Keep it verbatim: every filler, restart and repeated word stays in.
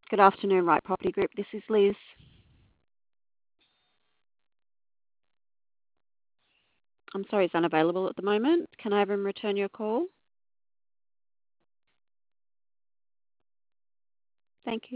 Good afternoon, Right Property Group. This is Liz. I'm sorry, he's unavailable at the moment. Can I have him return your call? Thank you.